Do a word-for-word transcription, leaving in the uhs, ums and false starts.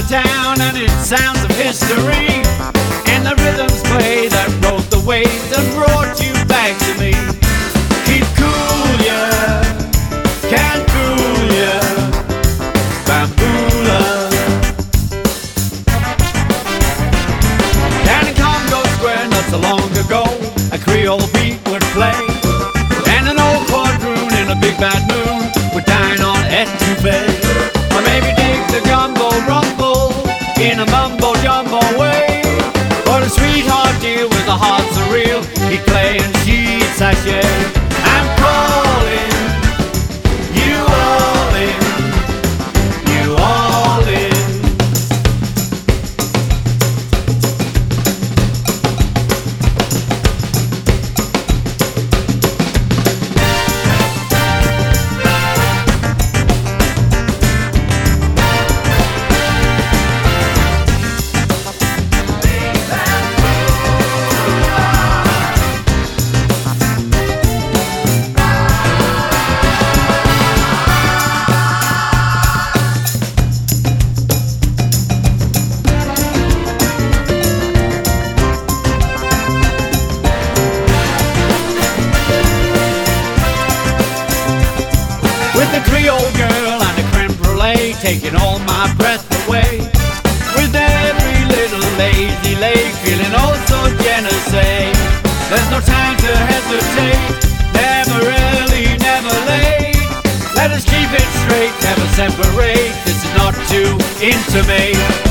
town and it sounds of history, and the rhythms play that rode the waves and brought you back to me. Keep cool, yeah, can't fool ya, Bambula. Down in Congo Square not so long ago, a Creole beat would play, and an old quadroon in a big bad moon would dine on etouffee. Or maybe dig the gumbo rumble in a mumbo jumbo way. Or a sweetheart deal with a heart so real, he'd play and she'd sashay. I'm calling you all in, you all in. With a Creole girl and a creme brulee taking all my breath away. With every little lazy lake feeling oh so Genesee. There's no time to hesitate, never early, never late. Let us keep it straight, never separate, this is not too intimate.